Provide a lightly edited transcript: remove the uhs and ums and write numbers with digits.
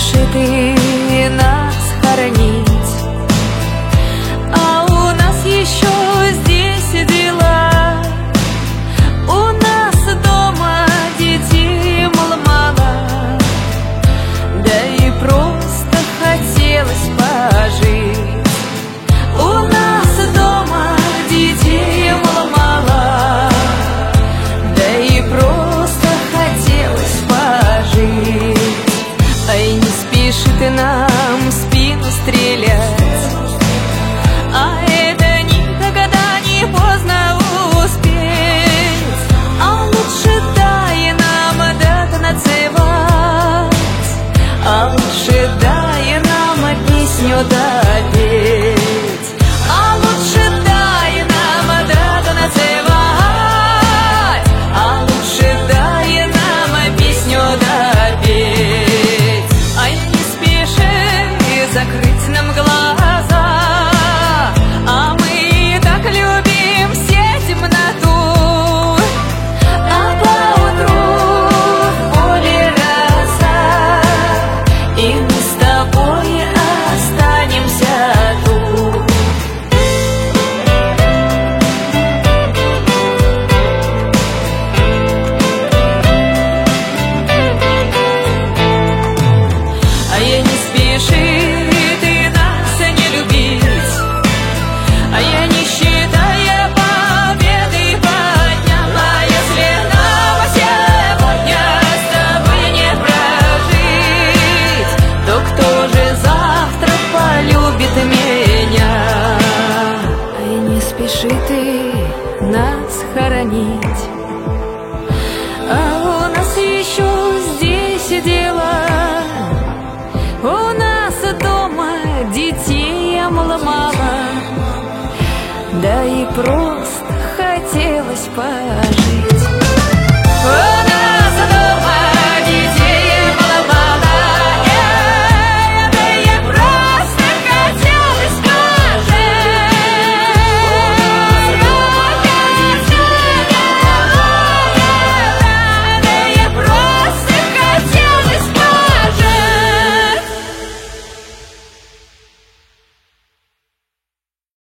спеши ты нас хоронить, а у нас еще здесь дела. У нас дома детей мало, да и просто хотелось пожить. У нас дома детей мало, да и просто хотелось пожить. Ай, не спеши ты нам в спину стрелять, а это никогда не поздно успеть. А лучше дай нам дотанцевать, а лучше дай нам песню допеть. А лучше дай нам дотанцевать, а лучше дай нам песню допеть. Ай, не спеши закрыть нам глаза, а мы так любим все темноту. А поутру в поле роса, и мы с тобой останемся тут. А я не спеши ты нас не любить, а я не считая победы подняла. Если нам сегодня с тобой не прожить, то кто же завтра полюбит меня? Ай, не спеши ты нас хоронить, а у нас еще здесь дела. У нас дома детей мало, да и просто хотелось пожить.